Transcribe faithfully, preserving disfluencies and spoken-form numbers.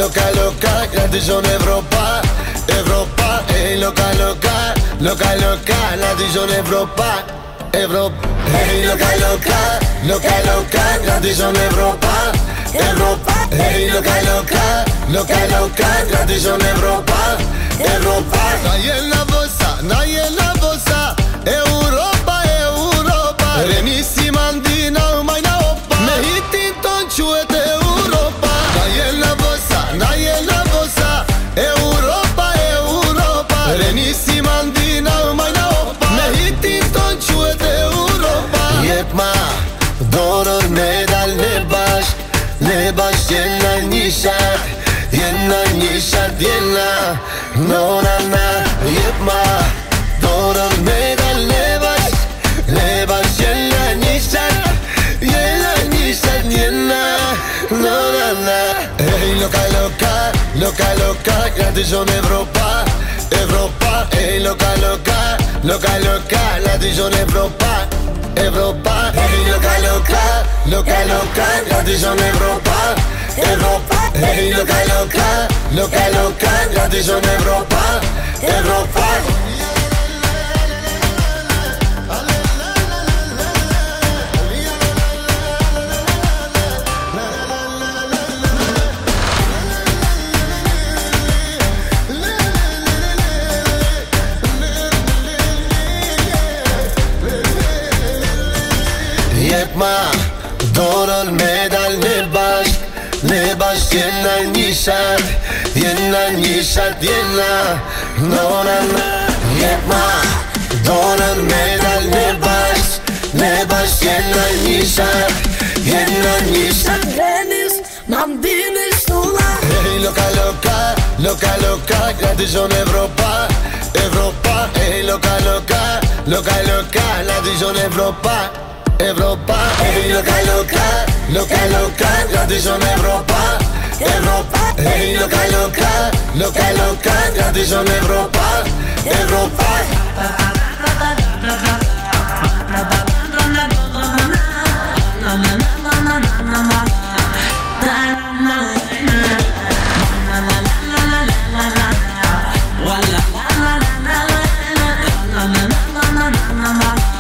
loca, loca, gratis în Europa, Europa, hey, loca, loca, loca, loca, gratis în Europa, Europa, hey, loca, loca, loca, loca, gratis în Europa, Europa, hey, loca, loca, loca, loca, gratis în Europa, Europa. Najela vosa, najela vosa, Europa, Europa, remisi mandina, mai na opa, me hitin ton chuete Europa. Najela vosa, najela vosa, Europa, Europa, remisi mandina, mai na opa, me hitin ton chuete Europa. Jep ma dorën me dal me bashk, me bashk jena një shat, jena një shat, jena nona na. Jep ma dorën me dal me bashk, me bashk jena një shat, jena një shat, jena nona na. Hey, loca, loca, loca, loca, gratis în Europa, Europa, hey, loca, loca, loca, loca, gratis în Europa, Europa, hey, loca, loca, loca, loca, gratis în Europa, Europa, hey, loca, loca, loca, loca, gratis în Europa, Europa. Jep ma dorën me dal me bashk, me bashk jena një shat, jena një shat, jena nona na. Jep ma dorën me dal me bashk, me bashk jena një shat, jena një shat. Venis, mandini shtulla. Hey, loca, loca, loca, loca, gratis în Europa, Europa, hey, loca, loca, loca, loca, gratis în Europa, Europa, hey, loca, loca, loca, loca, gratis în Europa, Europa, hey, loca, loca, loca, loca, gratis în Europa, Europa. La la la la la la la la la la la la la la la la.